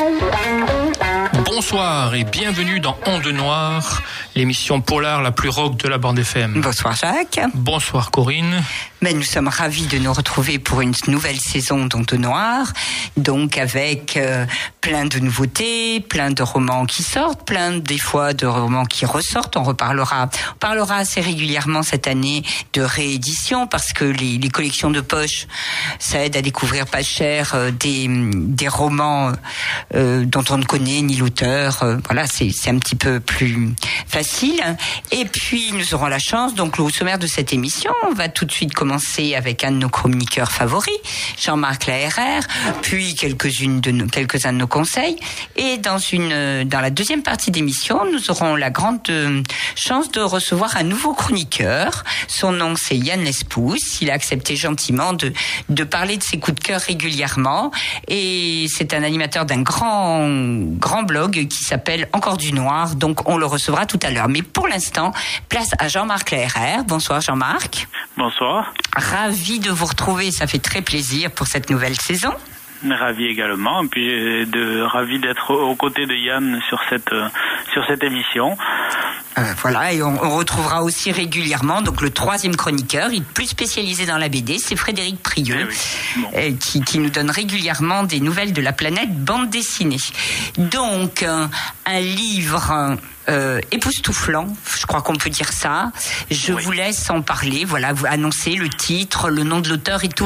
Bonsoir et bienvenue dans Onde Noire, l'émission polar la plus rock de la bande FM. Bonsoir Jacques. Bonsoir Corinne. Mais nous sommes ravis de nous retrouver pour une nouvelle saison d'Onde Noire, donc avec plein de nouveautés, plein de romans qui sortent, plein des fois de romans qui ressortent. On parlera assez régulièrement cette année de réédition parce que les collections de poche, ça aide à découvrir pas cher des romans dont on ne connaît ni l'auteur. Voilà, c'est un petit peu plus facile. Et puis nous aurons la chance, donc au sommaire de cette émission, on va tout de suite commencer avec un de nos chroniqueurs favoris, Jean-Marc Laherrère, puis quelques-uns de nos conseils. Et dans la deuxième partie d'émission, nous aurons la grande chance de recevoir un nouveau chroniqueur. Son nom, c'est Yann Lespousse. Il a accepté gentiment de parler de ses coups de cœur régulièrement. Et c'est un animateur d'un grand blog qui s'appelle Encore du Noir. Donc, on le recevra tout à l'heure. Mais pour l'instant, place à Jean-Marc Laherrère. Bonsoir Jean-Marc. Bonsoir. Ravi de vous retrouver. Ça fait très plaisir pour cette nouvelle saison. Ravi également, et puis ravi d'être aux côtés de Yann sur cette émission. Voilà, et on retrouvera aussi régulièrement donc le troisième chroniqueur, il est plus spécialisé dans la BD, c'est Frédéric Prieux, qui nous donne régulièrement des nouvelles de la planète bande dessinée. Donc, un livre époustouflant, je crois qu'on peut dire ça. Je vous laisse en parler, voilà, vous annoncez le titre, le nom de l'auteur et tout.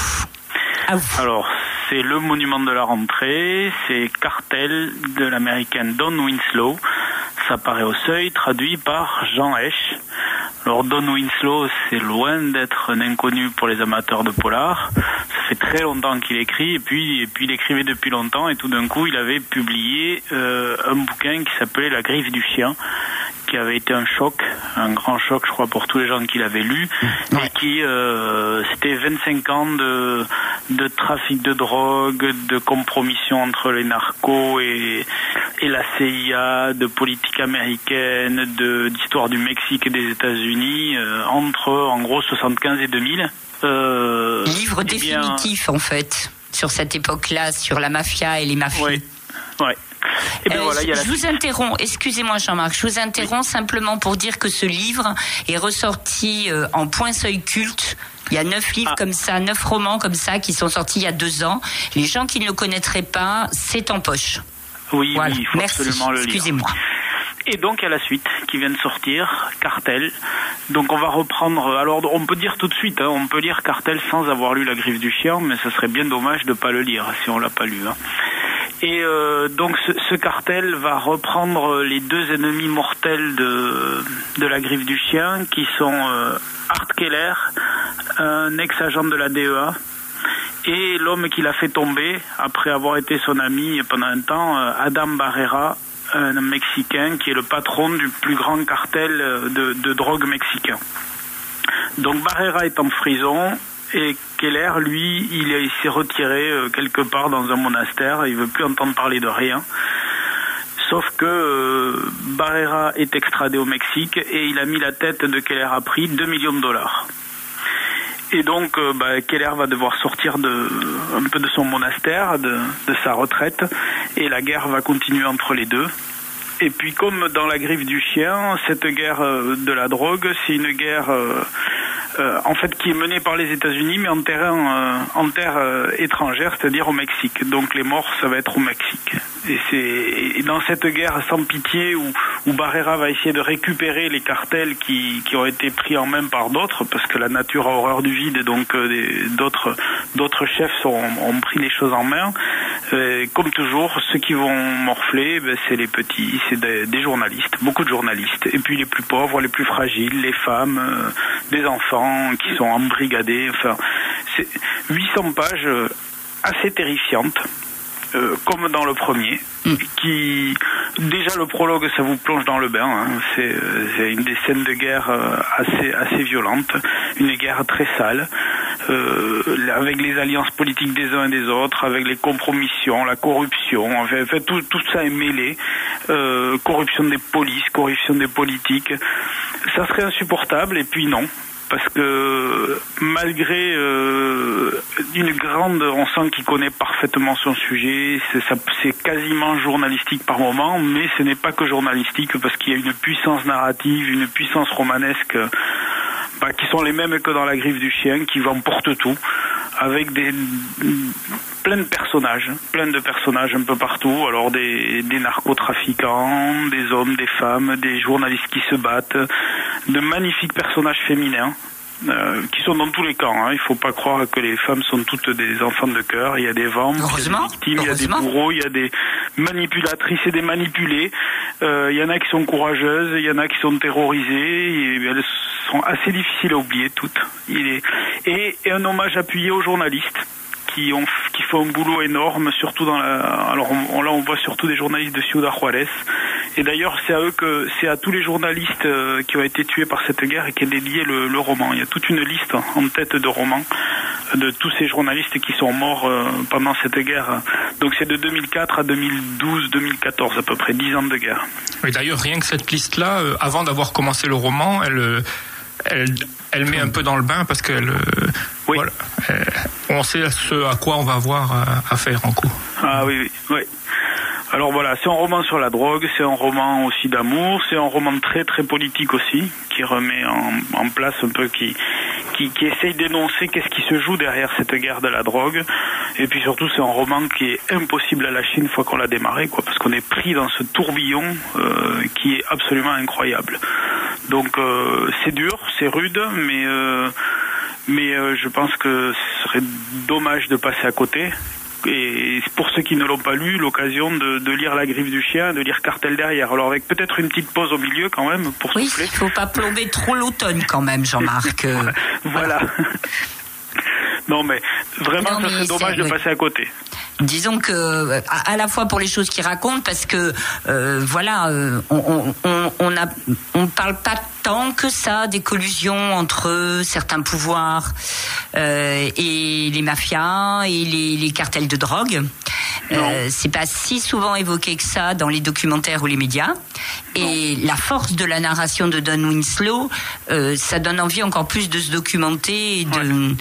À vous. Alors, c'est Le Monument de la Rentrée, c'est Cartel de l'américaine Dawn Winslow. Ça paraît au Seuil, traduit par Jean Hesch. Alors Dawn Winslow, c'est loin d'être un inconnu pour les amateurs de polar. Ça fait très longtemps qu'il écrit, et puis il écrivait depuis longtemps, et tout d'un coup il avait publié un bouquin qui s'appelait La Griffe du Chien, qui avait été un grand choc, je crois, pour tous les gens qui l'avaient lu, et qui c'était 25 ans de trafic de drogue, de compromission entre les narcos et la CIA, de politique américaine, d'histoire du Mexique et des États-Unis, entre en gros 75 et 2000. Livre définitif en fait, sur cette époque-là, sur la mafia et les mafieux. Ouais. Et ben voilà, je vous interromps, excusez-moi Jean-Marc, je vous interromps simplement pour dire que ce livre est ressorti en Point Seuil Culte. Il y a 9 livres comme ça, 9 romans comme ça qui sont sortis il y a 2 ans. Les gens qui ne le connaîtraient pas, c'est en poche. Oui, voilà. Il faut absolument le lire. Excusez-moi. Et donc, il y a la suite qui vient de sortir, Cartel. Donc, on va reprendre... Alors, on peut dire tout de suite, on peut lire Cartel sans avoir lu La Griffe du Chien, mais ce serait bien dommage de ne pas le lire si on ne l'a pas lu. Et donc, ce Cartel va reprendre les 2 ennemis mortels de La Griffe du Chien, qui sont Art Keller, un ex-agent de la DEA, et l'homme qui l'a fait tomber, après avoir été son ami pendant un temps, Adam Barrera, un Mexicain qui est le patron du plus grand cartel de drogue mexicain. Donc Barrera est en prison et Keller, lui, il s'est retiré quelque part dans un monastère, il veut plus entendre parler de rien. Sauf que Barrera est extradé au Mexique et il a mis la tête de Keller à prix $2 millions. Et donc, Keller va devoir sortir un peu de son monastère, de sa retraite, et la guerre va continuer entre les deux. Et puis, comme dans La Griffe du Chien, cette guerre de la drogue, c'est une guerre en fait qui est menée par les États-Unis, mais en terre étrangère, c'est-à-dire au Mexique. Donc, les morts, ça va être au Mexique. Et dans cette guerre sans pitié où Barrera va essayer de récupérer les cartels qui ont été pris en main par d'autres, parce que la nature a horreur du vide, donc d'autres chefs ont pris les choses en main. Comme toujours, ceux qui vont morfler, c'est les petits, c'est des journalistes, beaucoup de journalistes. Et puis les plus pauvres, les plus fragiles, les femmes, des enfants qui sont embrigadés. Enfin, c'est 800 pages assez terrifiantes. Comme dans le premier, qui déjà le prologue, ça vous plonge dans le bain. C'est une des scènes de guerre assez violente, une guerre très sale, avec les alliances politiques des uns et des autres, avec les compromissions, la corruption. Enfin, tout ça est mêlé. Corruption des polices, corruption des politiques. Ça serait insupportable, et puis non. parce que malgré on sent qu'il connaît parfaitement son sujet, c'est quasiment journalistique par moment, mais ce n'est pas que journalistique parce qu'il y a une puissance narrative, une puissance romanesque qui sont les mêmes que dans La Griffe du Chien, qui emportent tout, avec plein de personnages un peu partout, alors des narcotrafiquants, des hommes, des femmes, des journalistes qui se battent, de magnifiques personnages féminins, qui sont dans tous les camps. Il ne faut pas croire que les femmes sont toutes des enfants de cœur. Il y a des ventes, il y a des victimes, il y a des bourreaux, il y a des manipulatrices et des manipulés. Il y en a qui sont courageuses, il y en a qui sont terrorisées. Et elles sont assez difficiles à oublier toutes. Et un hommage appuyé aux journalistes qui font un boulot énorme, surtout alors là on voit surtout des journalistes de Ciudad Juárez. Et d'ailleurs c'est à tous les journalistes qui ont été tués par cette guerre et qui est dédié le roman. Il y a toute une liste en tête de romans de tous ces journalistes qui sont morts pendant cette guerre. Donc c'est de 2004 à 2012-2014 à peu près, 10 ans de guerre. Et d'ailleurs rien que cette liste-là, avant d'avoir commencé le roman, elle met un peu dans le bain parce qu'elle voilà, on sait ce à quoi on va avoir affaire en coup. Ah oui. Alors voilà, c'est un roman sur la drogue, c'est un roman aussi d'amour, c'est un roman très très politique aussi, qui remet en place un peu, qui essaye d'énoncer qu'est-ce qui se joue derrière cette guerre de la drogue. Et puis surtout, c'est un roman qui est impossible à lâcher une fois qu'on l'a démarré, parce qu'on est pris dans ce tourbillon qui est absolument incroyable. Donc c'est dur, c'est rude, mais je pense que ce serait dommage de passer à côté. Et pour ceux qui ne l'ont pas lu, l'occasion de lire La Griffe du Chien, de lire Cartel derrière. Alors avec peut-être une petite pause au milieu quand même pour souffler. Oui, il ne faut pas plomber trop l'automne quand même, Jean-Marc. Voilà. Non mais vraiment, ça serait dommage de passer à côté. Disons que à la fois pour les choses qu'il raconte, parce que on parle pas tant que ça des collusions entre certains pouvoirs et les mafias et les cartels de drogue. C'est pas si souvent évoqué que ça dans les documentaires ou les médias. Et la force de la narration de Don Winslow, ça donne envie encore plus de se documenter et de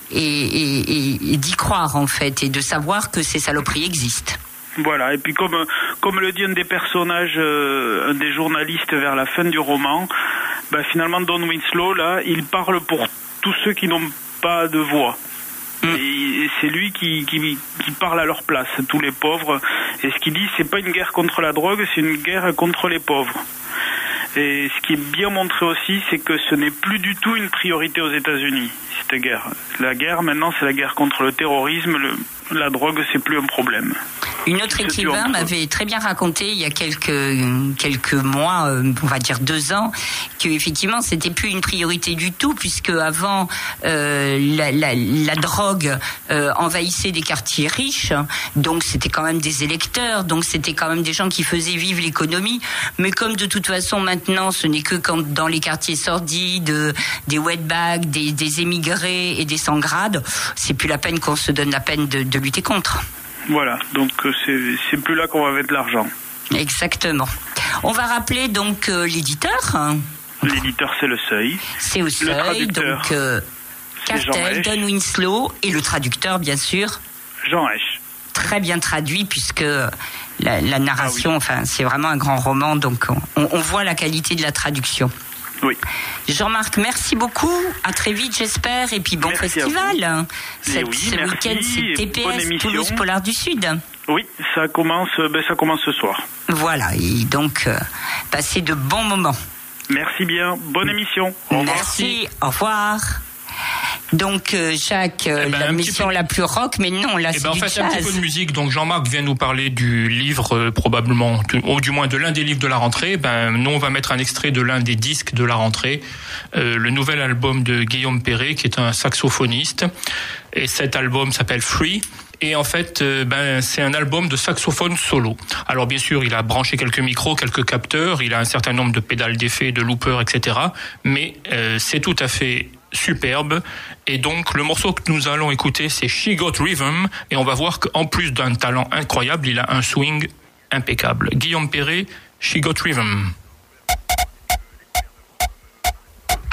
et d'y croire en fait, et de savoir que ces saloperies existent. Voilà, et puis comme le dit un des personnages, un des journalistes vers la fin du roman, finalement Don Winslow là, il parle pour tous ceux qui n'ont pas de voix. Et c'est lui qui parle à leur place, tous les pauvres. Et ce qu'il dit, c'est pas une guerre contre la drogue, c'est une guerre contre les pauvres. Et ce qui est bien montré aussi, c'est que ce n'est plus du tout une priorité aux États-Unis, cette guerre. La guerre, maintenant, c'est la guerre contre le terrorisme. La drogue, c'est plus un problème. Une autre écrivain m'avait très bien raconté il y a quelques mois, on va dire 2 ans, que effectivement c'était plus une priorité du tout, puisque avant la drogue envahissait des quartiers riches, donc c'était quand même des électeurs, donc c'était quand même des gens qui faisaient vivre l'économie. Mais comme de toute façon maintenant ce n'est que quand dans les quartiers sordides, des wetbacks, des émigrés et des sans-grades, c'est plus la peine qu'on se donne la peine de lutter contre. Voilà, donc c'est plus là qu'on va mettre l'argent. Exactement. On va rappeler donc l'éditeur. L'éditeur, c'est Le Seuil. C'est au Seuil, donc Cartel, Don Winslow, et le traducteur, bien sûr, Jean Hesch. Très bien traduit, puisque la narration, c'est vraiment un grand roman, donc on voit la qualité de la traduction. Oui. Jean-Marc, merci beaucoup. À très vite, j'espère. Et puis bon festival. Ce week-end, c'est TPS, Toulouse Polar du Sud. Oui, ça commence ce soir. Voilà, et donc passez de bons moments. Merci bien. Bonne émission. Au revoir. Merci. Au revoir. Donc Jacques, la mission la plus rock, mais non, là c'est du jazz. Un petit peu de musique. Donc Jean-Marc vient nous parler du livre, probablement, ou du moins de l'un des livres de la rentrée. Nous on va mettre un extrait de l'un des disques de la rentrée, le nouvel album de Guillaume Perret, qui est un saxophoniste. Et cet album s'appelle Free. Et en fait, c'est un album de saxophone solo. Alors bien sûr, il a branché quelques micros, quelques capteurs, il a un certain nombre de pédales d'effet, de loopers, etc. Mais c'est tout à fait superbe. Et donc le morceau que nous allons écouter, c'est She Got Rhythm, et on va voir qu'en plus d'un talent incroyable, il a un swing impeccable. Guillaume Perret, She Got Rhythm.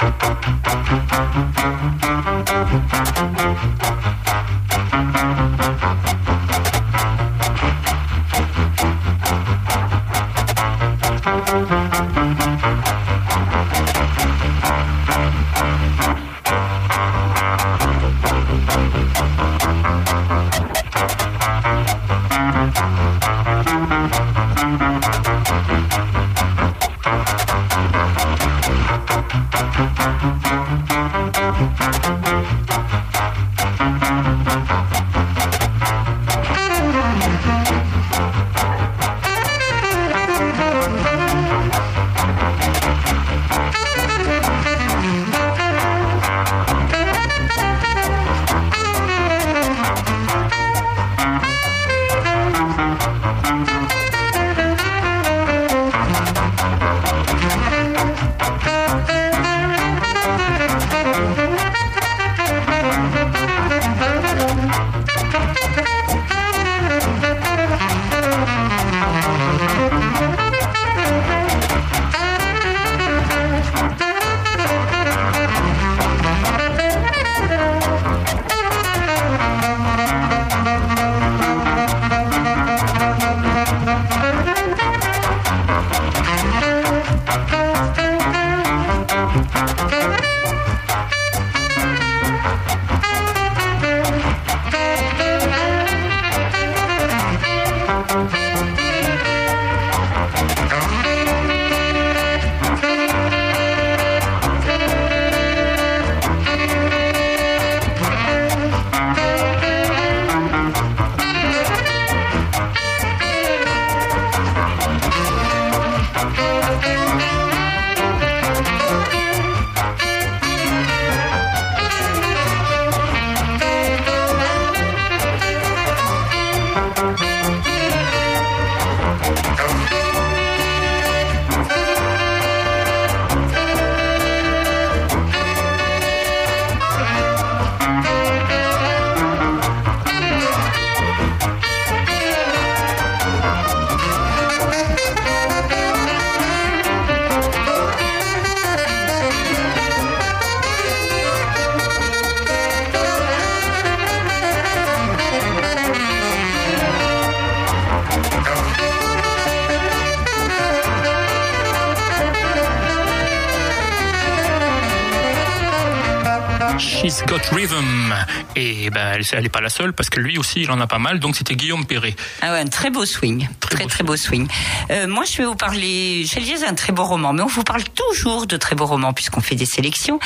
She's Got Rhythm. Et ben, elle n'est pas la seule, parce que lui aussi, il en a pas mal. Donc, c'était Guillaume Perret. Ah ouais, un très beau swing. Très beau swing. Moi, je vais vous parler, j'ai lié un très beau roman. Mais on vous parle toujours de très beaux romans, puisqu'on fait des sélections.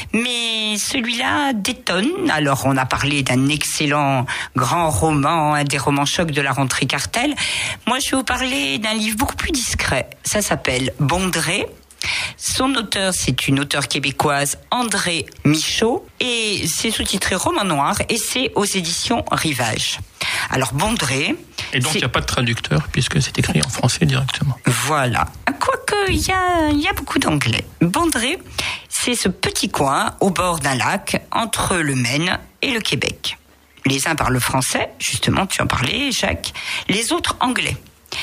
Mais celui-là détonne. Alors, on a parlé d'un excellent grand roman, un des romans chocs de la rentrée Cartel. Moi, je vais vous parler d'un livre beaucoup plus discret. Ça s'appelle Bondrée. Son auteur, c'est une auteure québécoise, André Michaud, et c'est sous-titré Roman noir, et c'est aux éditions Rivage. Alors, Bondrée... Et donc, il n'y a pas de traducteur, puisque c'est écrit en français directement. Voilà. Quoique, il y a beaucoup d'anglais. Bondrée, c'est ce petit coin au bord d'un lac, entre le Maine et le Québec. Les uns parlent français, justement, tu en parlais, Jacques, les autres anglais.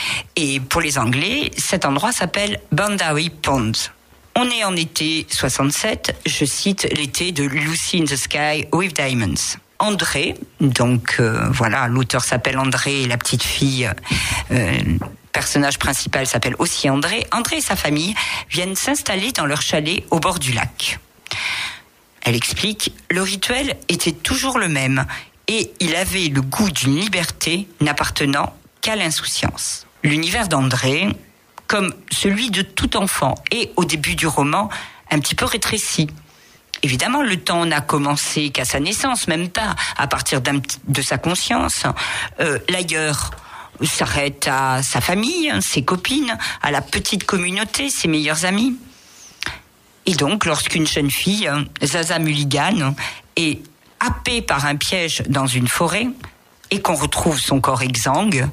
Et pour les Anglais, cet endroit s'appelle Boundary Pond. On est en été 67, je cite l'été de Lucy in the Sky with Diamonds. André, donc voilà, l'auteur s'appelle André et la petite fille, personnage principal s'appelle aussi André. André et sa famille viennent s'installer dans leur chalet au bord du lac. Elle explique, le rituel était toujours le même et il avait le goût d'une liberté n'appartenant qu'à l'insouciance. L'univers d'André, comme celui de tout enfant, est au début du roman un petit peu rétréci. Évidemment, le temps n'a commencé qu'à sa naissance, même pas à partir de sa conscience. L'ailleurs s'arrête à sa famille, ses copines, à la petite communauté, ses meilleurs amis. Et donc, lorsqu'une jeune fille, Zaza Mulligan, est happée par un piège dans une forêt et qu'on retrouve son corps exsangue,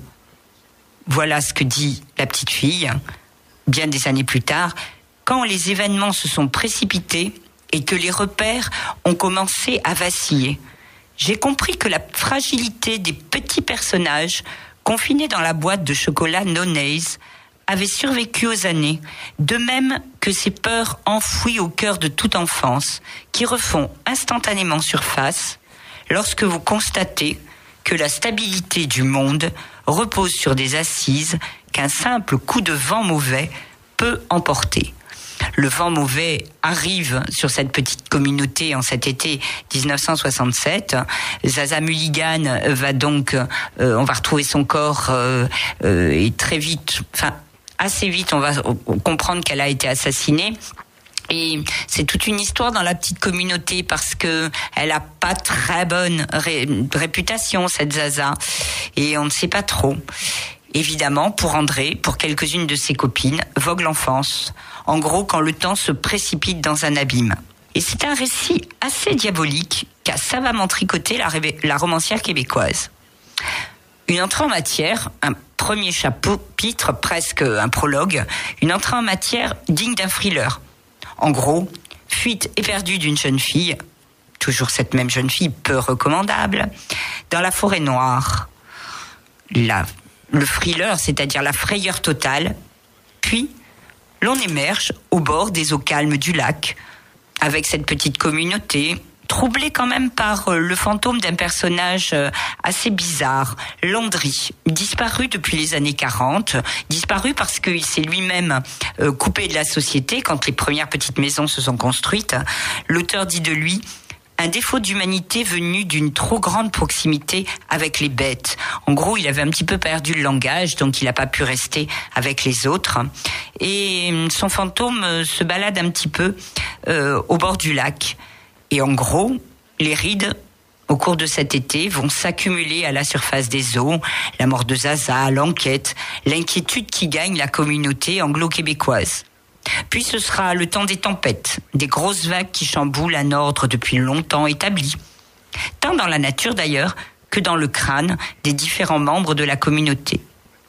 voilà ce que dit la petite fille, bien des années plus tard, quand les événements se sont précipités et que les repères ont commencé à vaciller. J'ai compris que la fragilité des petits personnages confinés dans la boîte de chocolat Nonays avait survécu aux années, de même que ces peurs enfouies au cœur de toute enfance, qui refont instantanément surface lorsque vous constatez que la stabilité du monde repose sur des assises qu'un simple coup de vent mauvais peut emporter. Le vent mauvais arrive sur cette petite communauté en cet été 1967. Zaza Mulligan va donc, on va retrouver son corps et très vite, assez vite, on va comprendre qu'elle a été assassinée. Et c'est toute une histoire dans la petite communauté parce que elle a pas très bonne réputation, cette Zaza, et on ne sait pas trop. Évidemment, pour André, pour quelques-unes de ses copines, vogue l'enfance. En gros, quand le temps se précipite dans un abîme. Et c'est un récit assez diabolique qu'a savamment tricoté la romancière québécoise. Une entrée en matière, un premier chapitre, presque un prologue, une entrée en matière digne d'un thriller. En gros, fuite éperdue d'une jeune fille, toujours cette même jeune fille peu recommandable, dans la forêt noire. Le thriller, c'est-à-dire la frayeur totale, puis l'on émerge au bord des eaux calmes du lac, avec cette petite communauté, troublée quand même par le fantôme d'un personnage assez bizarre, Landry, disparu depuis les années 40, disparu parce qu'il s'est lui-même coupé de la société quand les premières petites maisons se sont construites. L'auteur dit de lui: un défaut d'humanité venu d'une trop grande proximité avec les bêtes. En gros, il avait un petit peu perdu le langage, donc il n'a pas pu rester avec les autres. Et son fantôme se balade un petit peu au bord du lac. Et en gros, les rides, au cours de cet été, vont s'accumuler à la surface des eaux. La mort de Zaza, l'enquête, l'inquiétude qui gagne la communauté anglo-québécoise. Puis ce sera le temps des tempêtes, des grosses vagues qui chamboulent un ordre depuis longtemps établi. Tant dans la nature d'ailleurs que dans le crâne des différents membres de la communauté.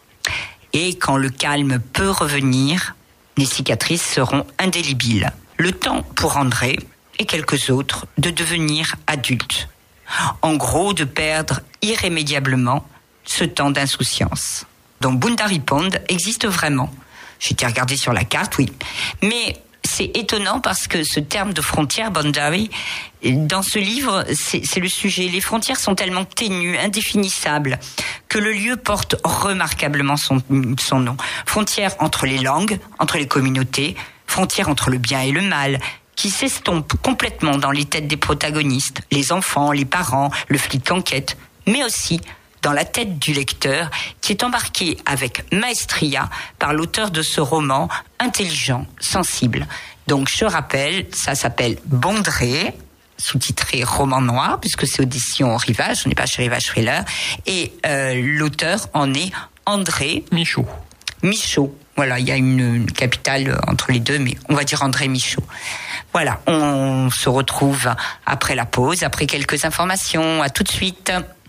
Et quand le calme peut revenir, les cicatrices seront indélébiles. Le temps pour André et quelques autres de devenir adultes. En gros, de perdre irrémédiablement ce temps d'insouciance. Donc Boundary Pond existe vraiment. J'ai été regarder sur la carte, oui. Mais c'est étonnant parce que ce terme de frontière, boundary, dans ce livre, c'est le sujet. Les frontières sont tellement ténues, indéfinissables, que le lieu porte remarquablement son nom. Frontière entre les langues, entre les communautés, frontière entre le bien et le mal, qui s'estompe complètement dans les têtes des protagonistes, les enfants, les parents, le flic enquête, mais aussi dans la tête du lecteur qui est embarqué avec maestria par l'auteur de ce roman intelligent, sensible. Donc je rappelle, ça s'appelle Bondrée, sous-titré Roman noir, puisque c'est audition Rivage, on n'est pas chez Rivage Thriller, et l'auteur en est André Michaud. Voilà, il y a une capitale entre les deux, mais on va dire André Michaud. Voilà, on se retrouve après la pause, après quelques informations. À tout de suite.